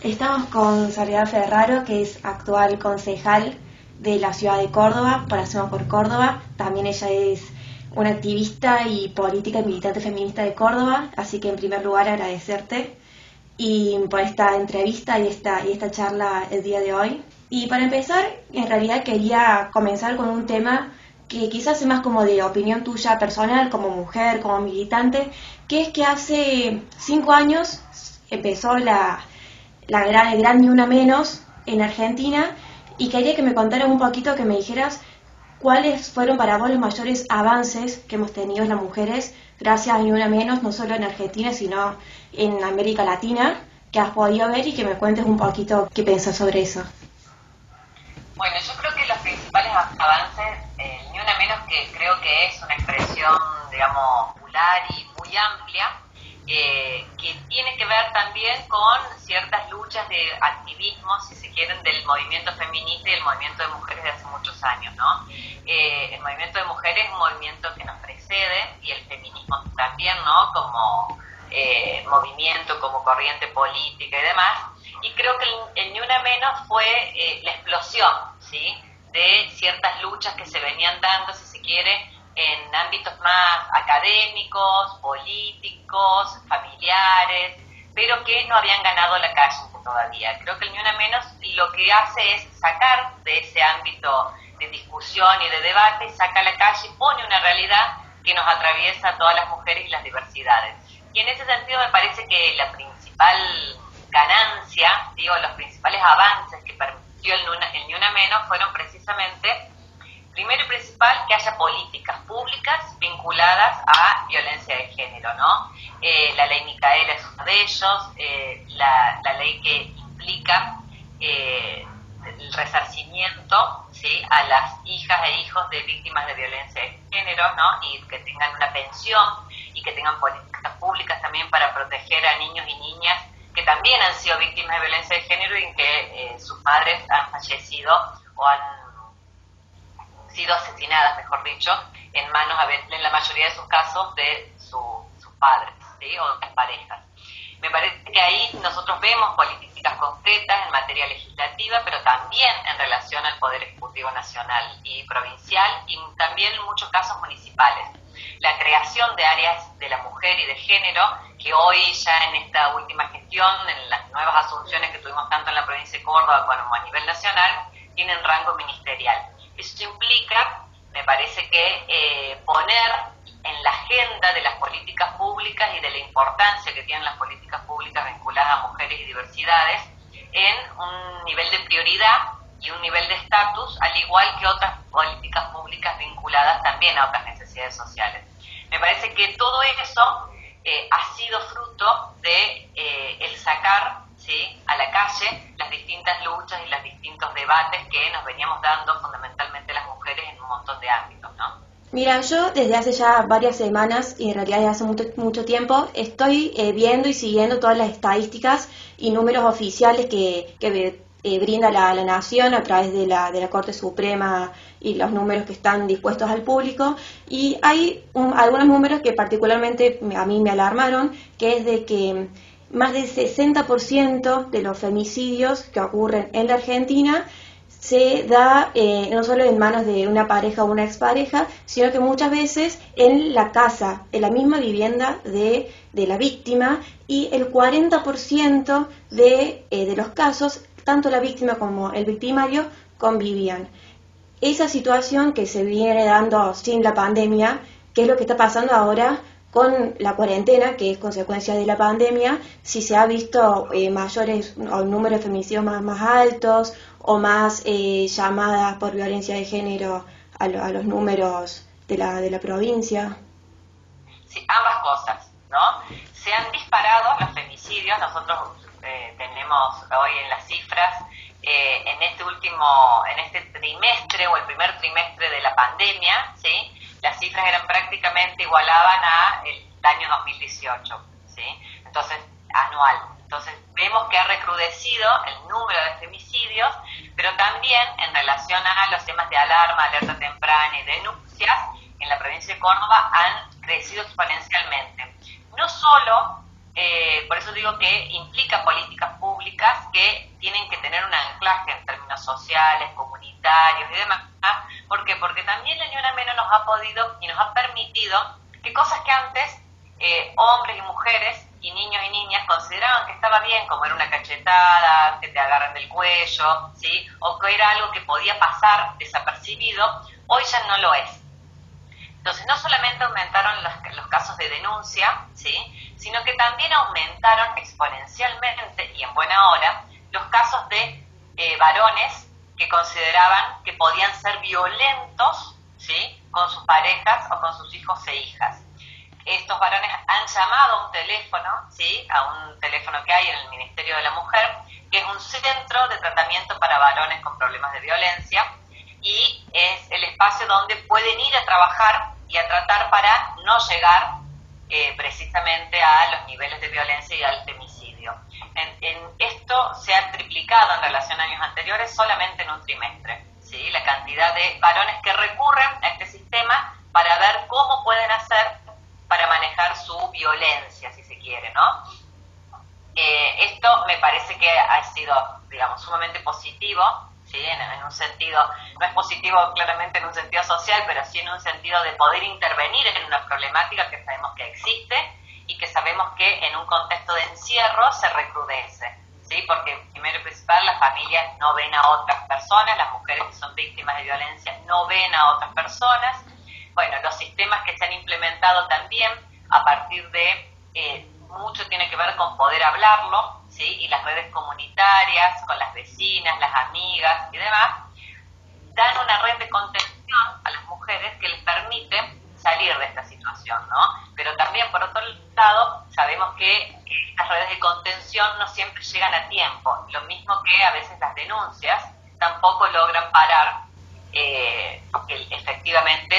Estamos con Soledad Ferraro, que es actual concejal de la ciudad de Córdoba, por Hacemos por Córdoba. También ella es una activista y política y militante feminista de Córdoba, así que en primer lugar agradecerte y por esta entrevista y esta charla el día de hoy. Y para empezar, en realidad quería comenzar con un tema que quizás es más como de opinión tuya personal, como mujer, como militante, que es que hace 5 años empezó el gran Ni Una Menos en Argentina, y quería que me contaras un poquito, que me dijeras cuáles fueron para vos los mayores avances que hemos tenido las mujeres gracias a Ni Una Menos, no solo en Argentina, sino en América Latina, que has podido ver, y que me cuentes un poquito qué piensas sobre eso. Bueno, yo creo que los principales avances, Ni Una Menos, que creo que es una expresión, digamos, popular y muy amplia, que tiene que ver también con ciertas luchas de activismo, si se quieren, del movimiento feminista y el movimiento de mujeres de hace muchos años, ¿no? El movimiento de mujeres es un movimiento que nos precede, y el feminismo también, ¿no? Como movimiento, como corriente política y demás. Y creo que el Ni Una Menos fue la explosión, ¿sí?, de ciertas luchas que se venían dando, si se quiere, en ámbitos más académicos, políticos, familiares, pero que no habían ganado la calle todavía. Creo que el Ni Una Menos lo que hace es sacar de ese ámbito de discusión y de debate, saca a la calle y pone una realidad que nos atraviesa a todas las mujeres y las diversidades. Y en ese sentido me parece que la principal ganancia, los principales avances que permitió el Ni Una Menos fueron precisamente, primero y principal, que haya políticas públicas vinculadas a violencia de género, ¿no? La ley Micaela es uno de ellos, la ley que implica el resarcimiento, ¿sí?, a las hijas e hijos de víctimas de violencia de género, ¿no? Y que tengan una pensión y que tengan políticas públicas también para proteger a niños y niñas que también han sido víctimas de violencia de género y que sus madres han fallecido o han sido asesinadas, mejor dicho, en manos, en la mayoría de sus casos, de sus padres, ¿sí?, o de las parejas. Me parece que ahí nosotros vemos políticas concretas en materia legislativa, pero también en relación al Poder Ejecutivo Nacional y provincial, y también en muchos casos municipales. La creación de áreas de la mujer y de género, que hoy ya en esta última gestión, en las nuevas asunciones que tuvimos tanto en la provincia de Córdoba como a nivel nacional, tienen rango ministerial. Eso implica, me parece que poner en la agenda de las políticas públicas y de la importancia que tienen las políticas públicas vinculadas a mujeres y diversidades en un nivel de prioridad y un nivel de estatus, al igual que otras políticas públicas vinculadas también a otras necesidades sociales. Me parece que todo eso ha sido fruto de el sacar, ¿sí?, a la calle las distintas luchas y los distintos debates que nos veníamos dando fundamentalmente las mujeres en un montón de ámbitos, ¿no? Mira, yo desde hace ya varias semanas, y en realidad desde hace mucho tiempo, estoy viendo y siguiendo todas las estadísticas y números oficiales que brinda la Nación a través de la Corte Suprema, y los números que están dispuestos al público. Y hay algunos números que particularmente a mí me alarmaron, que es de que más del 60% de los femicidios que ocurren en la Argentina se da no solo en manos de una pareja o una expareja, sino que muchas veces en la casa, en la misma vivienda de la víctima, y el 40% de los casos, tanto la víctima como el victimario convivían. Esa situación que se viene dando sin la pandemia, que es lo que está pasando ahora con la cuarentena, que es consecuencia de la pandemia, si se ha visto mayores o números de femicidios más altos, o más llamadas por violencia de género a los números de la provincia. Sí, ambas cosas, ¿no? Se han disparado los femicidios. Nosotros tenemos hoy en las cifras, en este trimestre o el primer trimestre de la pandemia, ¿sí?, las cifras igualaban a el año 2018, ¿sí?, entonces, anual. Entonces, vemos que ha recrudecido el número de femicidios, pero también en relación a los temas de alarma, alerta temprana y denuncias, en la provincia de Córdoba han crecido exponencialmente. No solo, por eso digo que implica políticas públicas que sociales, comunitarios y demás. ¿Por qué? Porque también la Ni Una Menos nos ha podido y nos ha permitido que cosas que antes hombres y mujeres y niños y niñas consideraban que estaba bien, como era una cachetada, que te agarran del cuello, ¿sí? O que era algo que podía pasar desapercibido, hoy ya no lo es. Entonces, no solamente aumentaron los casos de denuncia, ¿sí?, sino que también aumentaron exponencialmente y en buena hora los casos de varones que consideraban que podían ser violentos, ¿sí?, con sus parejas o con sus hijos e hijas. Estos varones han llamado a un teléfono, ¿sí?, a un teléfono que hay en el Ministerio de la Mujer, que es un centro de tratamiento para varones con problemas de violencia, y es el espacio donde pueden ir a trabajar y a tratar para no llegar precisamente a los niveles de violencia y al femicidio. Esto se ha triplicado en relación a años anteriores solamente en un trimestre, ¿sí?, la cantidad de varones que recurren a este sistema para ver cómo pueden hacer para manejar su violencia, si se quiere, ¿no? Esto me parece que ha sido, digamos, sumamente positivo, ¿sí?, en un sentido, no es positivo claramente en un sentido social, pero sí en un sentido de poder intervenir en una problemática que sabemos que existe y que sabemos que en un contexto de encierro se recrudece, ¿sí?, porque primero y principal las familias no ven a otras personas, las mujeres que son víctimas de violencia no ven a otras personas. Bueno, los sistemas que se han implementado también a partir de mucho tiene que ver con poder hablarlo, ¿sí?, y las redes comunitarias, con las vecinas, las amigas y demás, dan una red de contención a las mujeres que les permite salir de esta situación, ¿no? Pero también, por otro lado, sabemos que estas redes de contención no siempre llegan a tiempo, lo mismo que a veces las denuncias tampoco logran parar que efectivamente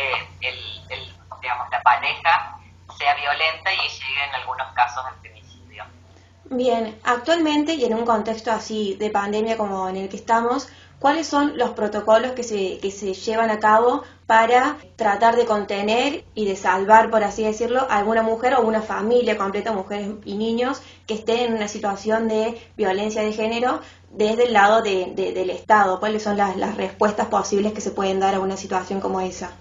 digamos, la pareja sea violenta y llegue en algunos casos al femicidio. Bien, actualmente y en un contexto así de pandemia como en el que estamos, ¿cuáles son los protocolos que se llevan a cabo para tratar de contener y de salvar, por así decirlo, a alguna mujer o una familia completa, mujeres y niños, que estén en una situación de violencia de género desde el lado del Estado? ¿Cuáles son las respuestas posibles que se pueden dar a una situación como esa?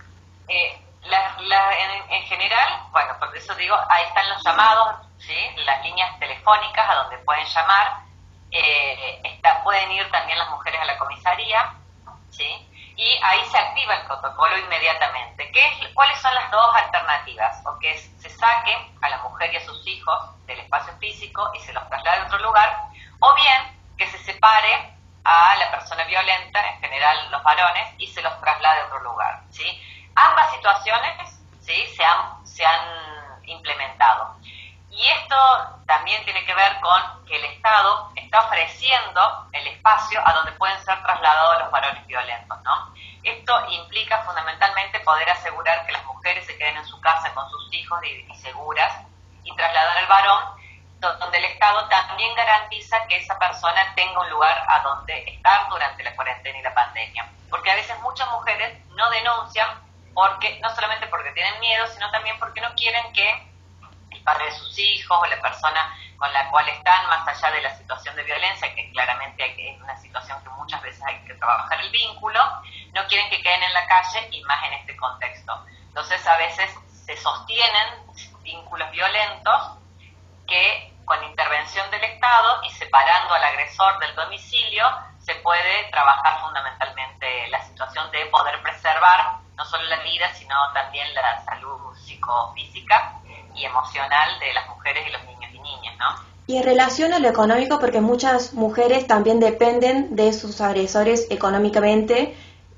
En general, bueno, por eso digo, ahí están los llamados, ¿sí?, las líneas telefónicas a donde pueden llamar, pueden ir también las mujeres a la comisaría, ¿sí?, y ahí se activa el protocolo inmediatamente. ¿Cuáles son las dos alternativas? O que se saque a la mujer y a sus hijos del espacio físico y se los traslade a otro lugar, o bien que se separe a la persona violenta, en general los varones, y se los traslade a otro lugar, ¿sí? Ambas situaciones, ¿sí?, se han implementado. Y esto también tiene que ver con que el Estado está ofreciendo el espacio a donde pueden ser trasladados los varones violentos, ¿no? Esto implica fundamentalmente poder asegurar que las mujeres se queden en su casa con sus hijos y seguras, y trasladar al varón, donde el Estado también garantiza que esa persona tenga un lugar a donde estar durante la cuarentena y la pandemia. Porque a veces muchas mujeres no denuncian, no solamente porque tienen miedo, sino también porque no quieren que el padre de sus hijos o la persona con la cual están, más allá de la situación de violencia, que claramente es una situación que muchas veces hay que trabajar el vínculo, no quieren que queden en la calle, y más en este contexto. Entonces a veces se sostienen vínculos violentos que con intervención del Estado y separando al agresor del domicilio se puede trabajar fundamentalmente la situación de poder preservar no solo la vida, sino también la salud psicofísica y emocional de las mujeres y los niños y niñas, ¿no? Y en relación a lo económico, porque muchas mujeres también dependen de sus agresores económicamente,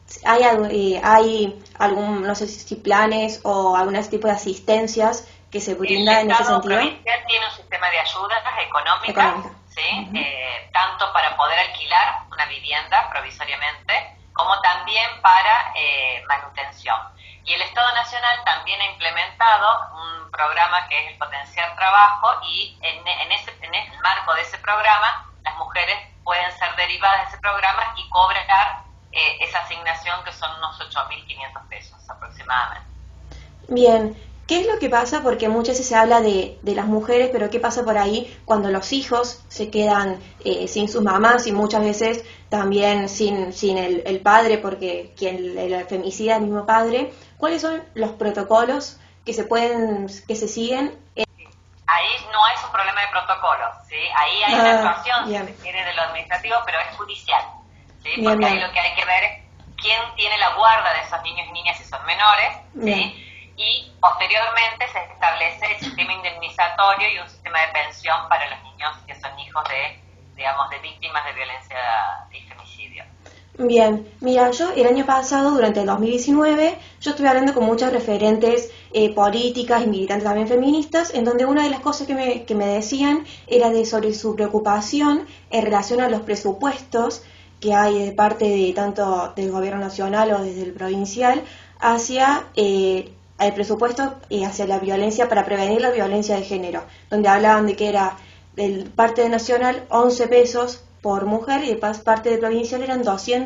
¿hay algún, no sé si planes o algún tipo de asistencias que se brinda en ese sentido? El Estado provincial tiene un sistema de ayudas económicas, ¿sí? Tanto para poder alquilar una vivienda provisoriamente, como también para manutención. Y el Estado Nacional también ha implementado un programa que es el Potenciar Trabajo, y en el marco de ese programa las mujeres pueden ser derivadas de ese programa y cobrar esa asignación, que son unos 8.500 pesos aproximadamente. Bien, ¿Qué es lo que pasa? Porque muchas veces se habla de las mujeres, pero ¿qué pasa por ahí cuando los hijos se quedan sin sus mamás y muchas veces también sin el padre, porque quien el femicida es el mismo padre? ¿Cuáles son los protocolos que se siguen? Ahí no es un problema de protocolo, ¿sí? Ahí hay una actuación, bien. si se quiere, de lo administrativo, pero es judicial, ¿sí? Bien, Porque bien. ahí lo que hay que ver es quién tiene la guarda de esos niños y niñas si son menores, Bien. ¿sí? Y posteriormente se establece el sistema indemnizatorio y un sistema de pensión para los niños que son hijos de víctimas de violencia y femicidio. Bien, mira, yo el año pasado, durante el 2019, yo estuve hablando con muchas referentes políticas y militantes también feministas, en donde una de las cosas que me decían era sobre su preocupación en relación a los presupuestos que hay de parte de tanto del gobierno nacional o desde el provincial hacia el presupuesto hacia la violencia, para prevenir la violencia de género, donde hablaban de que era del parte nacional 11 pesos por mujer y de parte de provincial eran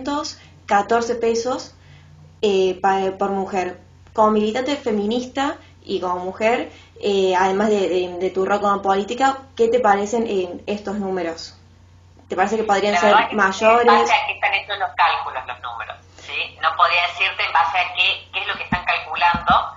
214 pesos por mujer. Como militante feminista y como mujer, además de tu rol como política, ¿qué te parecen estos números? ¿Te parece que podrían ser mayores? En base a qué están hechos los cálculos, los números, ¿sí? No podría decirte en base a qué es lo que están calculando.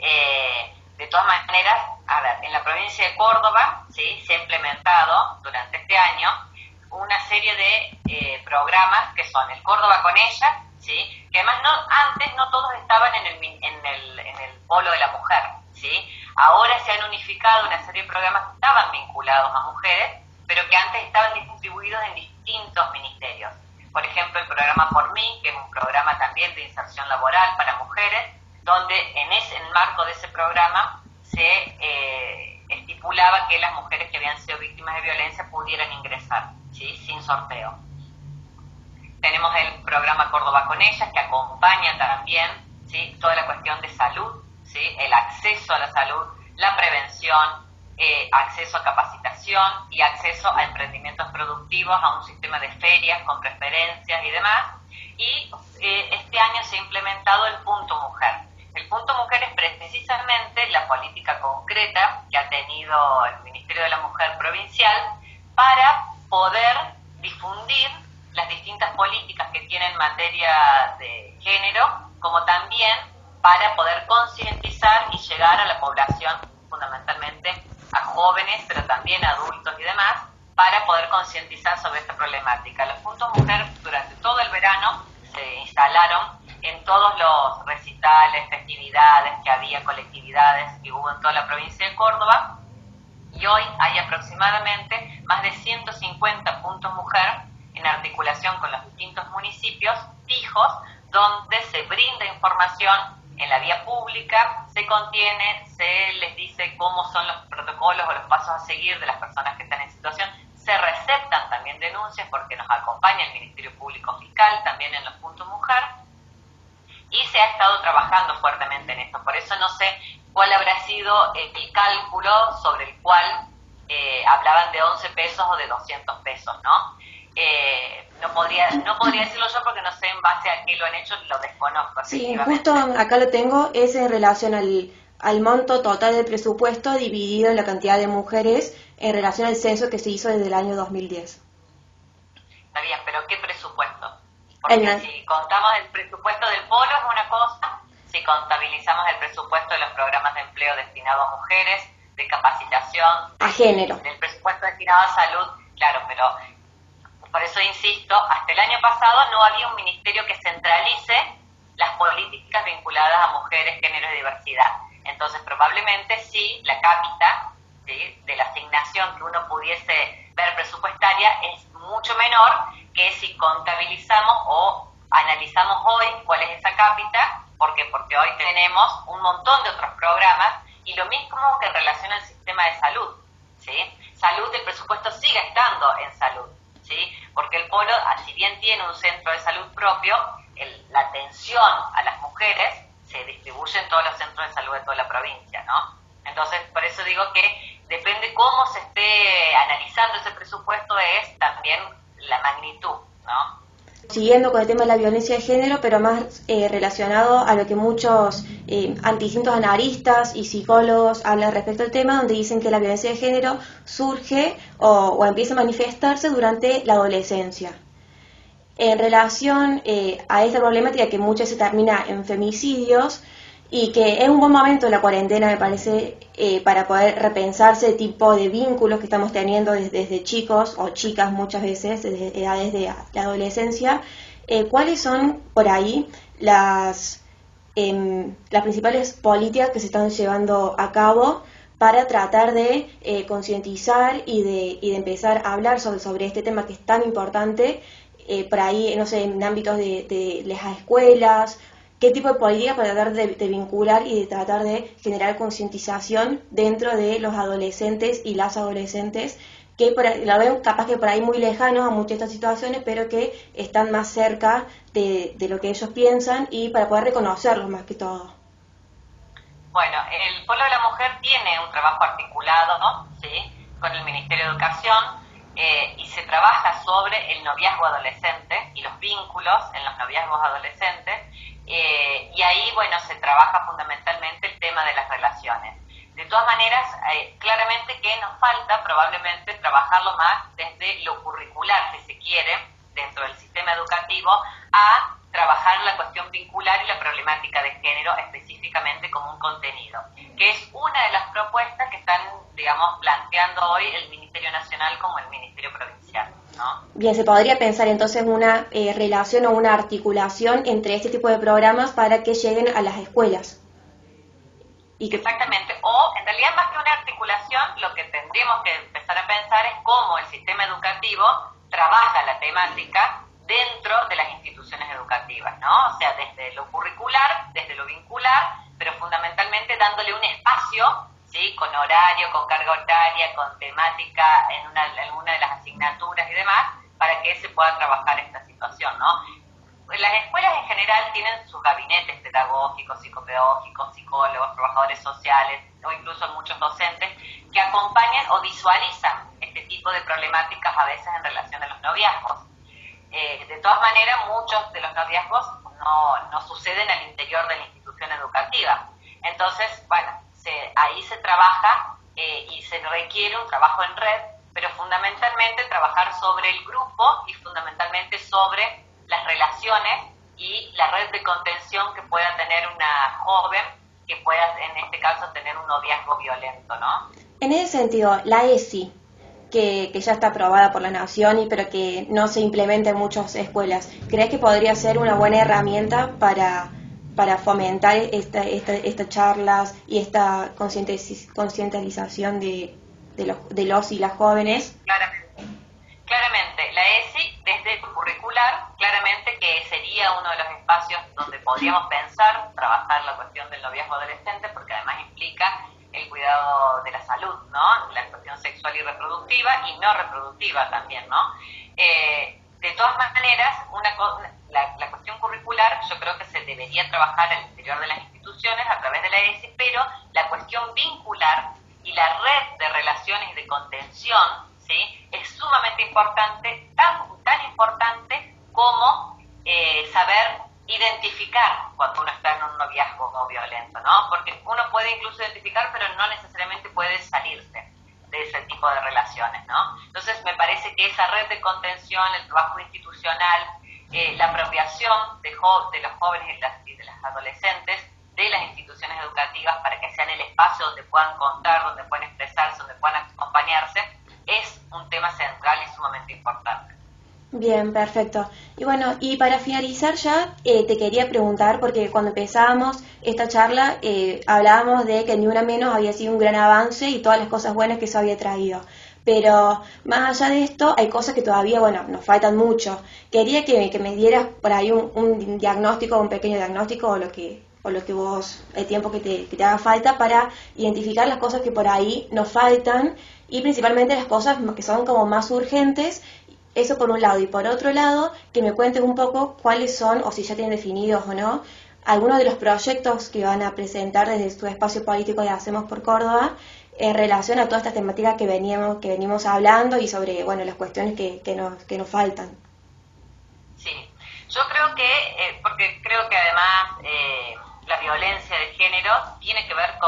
De todas maneras, a ver, en la provincia de Córdoba, ¿sí?, se ha implementado durante este año una serie de programas que son el Córdoba con ella, ¿sí?, que además antes no todos estaban en el polo de la mujer, ¿sí? Ahora se han unificado una serie de programas que estaban vinculados a mujeres, pero que antes estaban distribuidos en distintos ministerios. Por ejemplo, el programa Por Mí, que es un programa también de inserción laboral para mujeres, donde en el marco de ese programa se estipulaba que las mujeres que habían sido víctimas de violencia pudieran ingresar, ¿sí?, sin sorteo. Tenemos el programa Córdoba con Ellas, que acompaña también, ¿sí?, toda la cuestión de salud, ¿sí?, el acceso a la salud, la prevención, acceso a capacitación y acceso a emprendimientos productivos, a un sistema de ferias con preferencias y demás. Y este año se ha implementado el Punto Mujer. El Punto Mujer es precisamente la política concreta que ha tenido el Ministerio de la Mujer provincial para poder difundir las distintas políticas que tienen materia de género, como también para poder concientizar y llegar a la población, fundamentalmente a jóvenes, pero también a adultos y demás, para poder concientizar sobre esta problemática. Los puntos mujer durante todo el verano se instalaron en todos los recitales, festividades que había, colectividades que hubo en toda la provincia de Córdoba, y hoy hay aproximadamente más de 150 puntos mujer en articulación con los distintos municipios fijos, donde se brinda información en la vía pública, se contiene, se les dice cómo son los protocolos o los pasos a seguir de las personas que están en situación, se receptan también denuncias porque nos acompaña el Ministerio Público Fiscal también en los puntos mujer, y se ha estado trabajando fuertemente en esto. Por eso no sé cuál habrá sido el cálculo sobre el cual hablaban de 11 pesos o de 200 pesos, ¿no? No podría decirlo yo porque no sé en base a qué lo han hecho, lo desconozco. Sí, justo acá lo tengo, es en relación al monto total del presupuesto dividido en la cantidad de mujeres en relación al censo que se hizo desde el año 2010. Está bien, pero ¿qué presupuesto? Porque si contamos el presupuesto del polo es una cosa, si contabilizamos el presupuesto de los programas de empleo destinados a mujeres, de capacitación, a género, del presupuesto destinado a salud, claro, pero por eso insisto, hasta el año pasado no había un ministerio que centralice las políticas vinculadas a mujeres, género y diversidad. Entonces probablemente sí, la cápita, ¿sí?, de la asignación que uno pudiese ver presupuestaria es mucho menor que si contabilizamos o analizamos hoy cuál es esa cápita. ¿Por qué? Porque hoy tenemos un montón de otros programas y lo mismo que en relación al sistema de salud, ¿sí? Salud, el presupuesto sigue estando en salud, ¿sí? Porque el polo, si bien tiene un centro de salud propio, la atención a las mujeres se distribuye en todos los centros de salud de toda la provincia, ¿no? Entonces, por eso digo que depende cómo se esté analizando ese presupuesto, es también la magnitud, ¿no? Siguiendo con el tema de la violencia de género, pero más relacionado a lo que muchos distintos analistas y psicólogos hablan respecto al tema, donde dicen que la violencia de género surge o empieza a manifestarse durante la adolescencia. En relación a esta problemática que muchas se termina en femicidios, y que es un buen momento en la cuarentena, me parece, para poder repensarse el tipo de vínculos que estamos teniendo desde chicos o chicas muchas veces, desde edades de la adolescencia. ¿Cuáles son por ahí las principales políticas que se están llevando a cabo para tratar de concientizar y de empezar a hablar sobre este tema que es tan importante, por ahí, no sé, en ámbitos de las escuelas? ¿Qué tipo de políticas para tratar de vincular y de tratar de generar concientización dentro de los adolescentes y las adolescentes, que la ven capaz que por ahí muy lejanos a muchas de estas situaciones, pero que están más cerca de lo que ellos piensan, y para poder reconocerlos más que todo? Bueno, el Polo de la Mujer tiene un trabajo articulado, ¿no? ¿Sí? Con el Ministerio de Educación, y se trabaja sobre el noviazgo adolescente y los vínculos en los noviazgos adolescentes, y ahí, bueno, se trabaja fundamentalmente el tema de las relaciones. De todas maneras, claramente que nos falta probablemente trabajarlo más desde lo curricular, si se quiere, dentro del sistema educativo, a trabajar la cuestión vincular y la problemática de género específicamente como un contenido, que es una de las propuestas que están, digamos, planteando hoy el Ministerio Nacional como el Ministerio Provincial, ¿no? Bien, se podría pensar entonces una relación o una articulación entre este tipo de programas para que lleguen a las escuelas. Exactamente, o en realidad más que una articulación, lo que tendríamos que empezar a pensar es cómo el sistema educativo trabaja la temática dentro de las instituciones educativas, ¿no? O sea, desde lo curricular, desde lo vincular, pero fundamentalmente dándole un espacio, ¿sí? Con horario, con carga horaria, con temática en alguna de las asignaturas y demás, para que se pueda trabajar esta situación, ¿no? Las escuelas en general tienen sus gabinetes pedagógicos, psicopedagógicos, psicólogos, trabajadores sociales o incluso muchos docentes que acompañan o visualizan este tipo de problemáticas a veces en relación a los noviazgos. De todas maneras, muchos de los noviazgos no suceden al interior de la institución educativa. Entonces, bueno, ahí se trabaja y se requiere un trabajo en red, pero fundamentalmente trabajar sobre el grupo y fundamentalmente sobre las relaciones y la red de contención que pueda tener una joven que pueda, en este caso, tener un noviazgo violento, ¿no? En ese sentido, la ESI, que ya está aprobada por la Nación, pero que no se implementa en muchas escuelas, ¿crees que podría ser una buena herramienta para fomentar estas charlas y esta concientización de los y las jóvenes? Claramente, la ESI, desde el curricular, claramente que sería uno de los espacios donde podríamos pensar, trabajar la cuestión del noviazgo adolescente, porque además implica el cuidado de la salud, ¿no? La cuestión sexual y reproductiva, y no reproductiva también, ¿no? De todas maneras, la cuestión curricular yo creo que se debería trabajar al interior de las instituciones a través de la ESI, pero la cuestión vincular y la red de relaciones y de contención, ¿sí? Es sumamente importante, tan importante como saber identificar cuando uno está en un noviazgo violento, ¿no? Porque uno puede incluso identificar, pero no necesariamente puede salirse de ese tipo de relaciones, ¿no? Entonces me parece que esa red de contención, el trabajo institucional, la apropiación de los jóvenes y de las adolescentes de las instituciones educativas para que sean el espacio donde puedan contar, donde puedan expresarse, donde puedan acompañarse, es un tema central y sumamente importante. Bien, perfecto. Y bueno, y para finalizar ya, te quería preguntar, porque cuando empezábamos esta charla hablábamos de que Ni Una Menos había sido un gran avance y todas las cosas buenas que eso había traído. Pero más allá de esto, hay cosas que todavía, bueno, nos faltan mucho. Quería que me dieras por ahí un diagnóstico, un pequeño diagnóstico, o lo que vos, el tiempo que te haga falta para identificar las cosas que por ahí nos faltan, y principalmente las cosas que son como más urgentes. Eso por un lado, y por otro lado, que me cuentes un poco cuáles son, o si ya tienen definidos o no, algunos de los proyectos que van a presentar desde su espacio político de Hacemos por Córdoba en relación a toda esta temática que venimos hablando, y sobre, bueno, las cuestiones que nos faltan. Sí, yo creo que, porque creo que además la violencia de género tiene que ver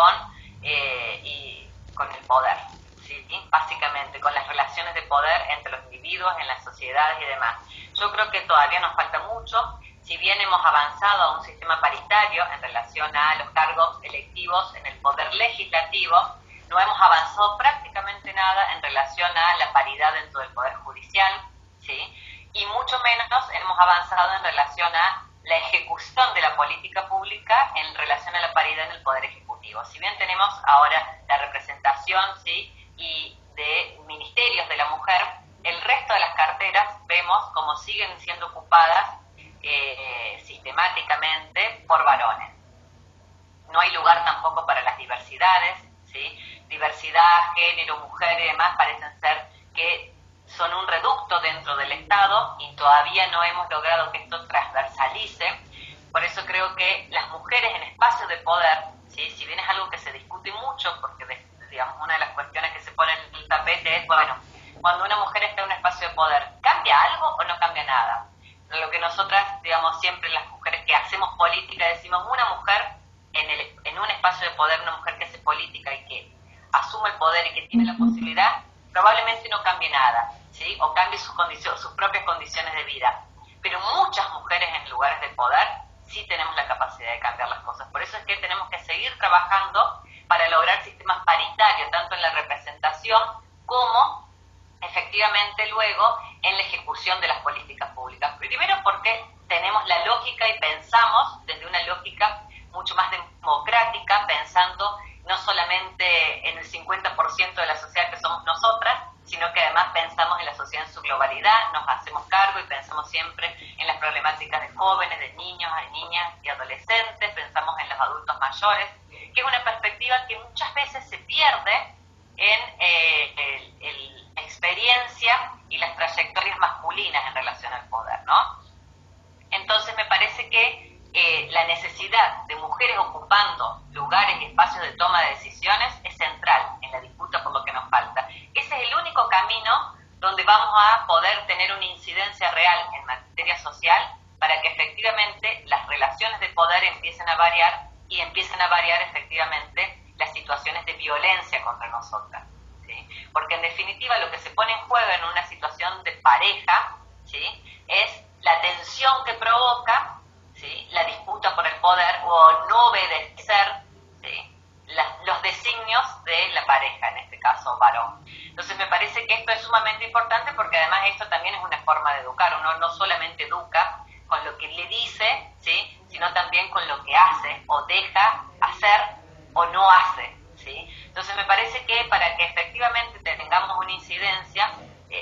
con el poder, ¿sí? Básicamente con las relaciones de poder entre los individuos, en las sociedades y demás. Yo creo que todavía nos falta mucho, si bien hemos avanzado a un sistema paritario en relación a los cargos electivos en el poder legislativo, no hemos avanzado prácticamente nada en relación a la paridad dentro del poder judicial, ¿sí? Y mucho menos hemos avanzado en relación a la ejecución de la política pública en relación a la paridad en el Poder Ejecutivo. Si bien tenemos ahora la representación, ¿sí?, y de ministerios de la mujer, el resto de las carteras vemos como siguen siendo ocupadas sistemáticamente por varones. No hay lugar tampoco para las diversidades, ¿sí? Diversidad, género, mujer y demás parecen ser que son un reducto dentro del Estado y todavía no hemos logrado que esto transversalice. Por eso creo que las mujeres en espacios de poder, ¿sí?, si bien es algo que se discute mucho, porque digamos una de las cuestiones que se pone en el tapete es, bueno, cuando una mujer está en un espacio de poder, ¿cambia algo o no cambia nada? Lo que nosotras, digamos, siempre las mujeres que hacemos política decimos, una mujer en un espacio de poder, una mujer que hace política y que asume el poder y que tiene la posibilidad, probablemente no cambie nada, ¿sí?, o cambie sus propias condiciones de vida. Pero muchas mujeres en lugares de poder sí tenemos la capacidad de cambiar las cosas. Por eso es que tenemos que seguir trabajando para lograr sistemas paritarios, tanto en la representación como efectivamente luego en la ejecución de las políticas públicas. Primero porque tenemos la lógica y pensamos desde una lógica mucho más democrática, pensando no solamente en el 50% de la sociedad que somos nosotras, sino que además pensamos en la sociedad en su globalidad, nos hacemos cargo y pensamos siempre en las problemáticas de jóvenes, de niños, de niñas y adolescentes, pensamos en los adultos mayores, que es una perspectiva que muchas veces se pierde en la experiencia y las trayectorias masculinas en relación al poder, ¿no? Entonces me parece que la necesidad de mujeres ocupando lugares y espacios de toma de decisiones es central en la disputa por lo que nos falta. Ese es el único camino donde vamos a poder tener una incidencia real en materia social para que efectivamente las relaciones de poder empiecen a variar y empiecen a variar efectivamente las situaciones de violencia contra nosotras, ¿sí? Porque en definitiva lo que se pone en juego en una situación de pareja, ¿sí?, es la tensión que provoca, ¿sí?, la disputa por el poder o no obedecer, ¿sí?, los designios de la pareja, en este caso varón. Entonces me parece que esto es sumamente importante porque además esto también es una forma de educar. Uno no solamente educa con lo que le dice, ¿sí?, sino también con lo que hace o deja hacer o no hace, ¿sí? Entonces me parece que para que efectivamente tengamos una incidencia,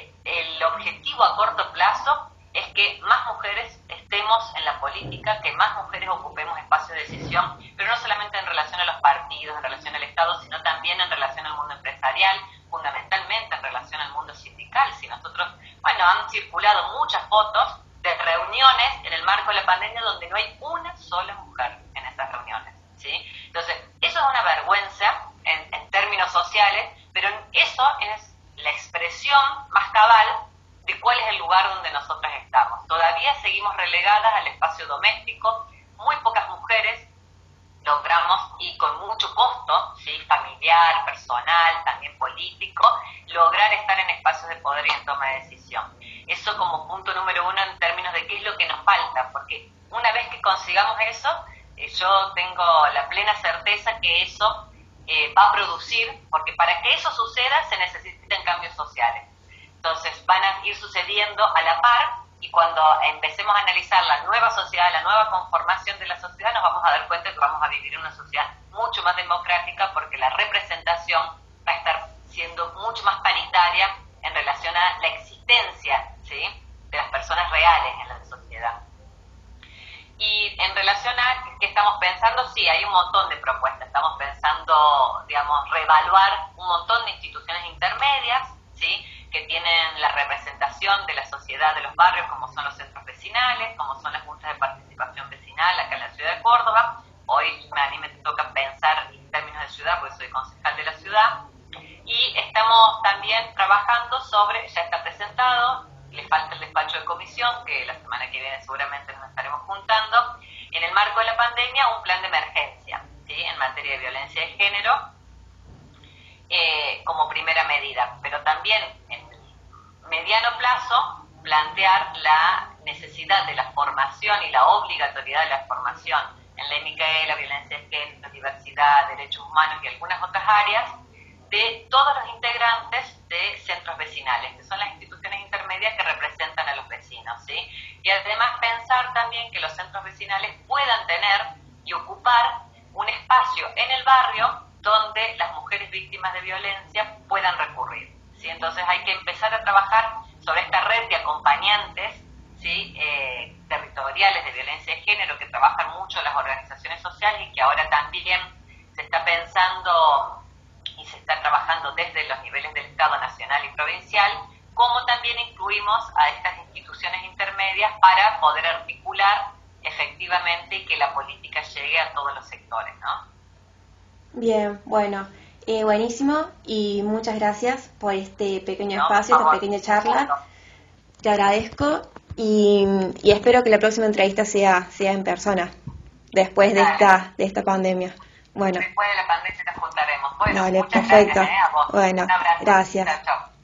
el objetivo a corto plazo es que más mujeres estemos en la política, que más mujeres ocupemos espacios de decisión, pero no solamente en relación a los partidos, en relación al Estado, sino también en relación al mundo empresarial, fundamentalmente en relación al mundo sindical. Si nosotros, bueno, han circulado muchas fotos de reuniones en el marco de la pandemia donde no hay una sola mujer en esas reuniones, ¿sí? Entonces, eso es una vergüenza en términos sociales, pero eso es la expresión más cabal de cuál es el lugar donde nosotras estamos. Todavía seguimos relegadas al espacio doméstico, muy pocas mujeres logramos, y con mucho costo, ¿sí?, familiar, personal, también político, lograr estar en espacios de poder y en toma de decisión. Eso como punto número uno en términos de qué es lo que nos falta, porque una vez que consigamos eso, yo tengo la plena certeza que eso va a producir, porque para que eso suceda se necesitan cambios sociales. Entonces van a ir sucediendo a la par y cuando empecemos a analizar la nueva sociedad, la nueva conformación de la sociedad, nos vamos a dar cuenta que vamos a vivir en una sociedad mucho más democrática porque la representación va a estar siendo mucho más paritaria en relación a la existencia, ¿sí?, de las personas reales en la sociedad. Y en relación a qué estamos pensando, sí, hay un montón de propuestas. Estamos pensando, digamos, reevaluar un montón de instituciones intermedias, ¿sí?, que tienen la representación de la sociedad de los barrios, como son los centros vecinales, como son las juntas de participación vecinal acá en la ciudad de Córdoba. Hoy a mí me toca pensar en términos de ciudad, porque soy concejal de la ciudad. Y estamos también trabajando sobre, ya está presentado, le falta el despacho de comisión, que la semana que viene seguramente nos estaremos juntando, en el marco de la pandemia, un plan de emergencia, ¿sí?, en materia de violencia de género, como primera medida, pero también en mediano plazo plantear la necesidad de la formación y la obligatoriedad de la formación en ley Micaela, violencia de género, diversidad, derechos humanos y algunas otras áreas de todos los integrantes de centros vecinales, que son las instituciones intermedias que representan a los vecinos, ¿sí? Y además pensar también que los centros vecinales puedan tener y ocupar un espacio en el barrio donde las mujeres víctimas de violencia puedan recurrir, ¿sí? Entonces hay que empezar a trabajar sobre esta red de acompañantes, ¿sí?, territoriales de violencia de género que trabajan mucho las organizaciones sociales y que ahora también se está pensando y se está trabajando desde los niveles del Estado nacional y provincial, como también incluimos a estas instituciones intermedias para poder articular efectivamente y que la política llegue a todos los sectores, ¿no? Bien, bueno, buenísimo y muchas gracias por este pequeño espacio, esta pequeña charla. Te agradezco y espero que la próxima entrevista sea en persona, después de esta pandemia. Bueno. Después de la pandemia nos juntaremos. Bueno, vale, muchas perfecto. gracias, a vos. Bueno, Un abrazo. gracias. Chao, chao.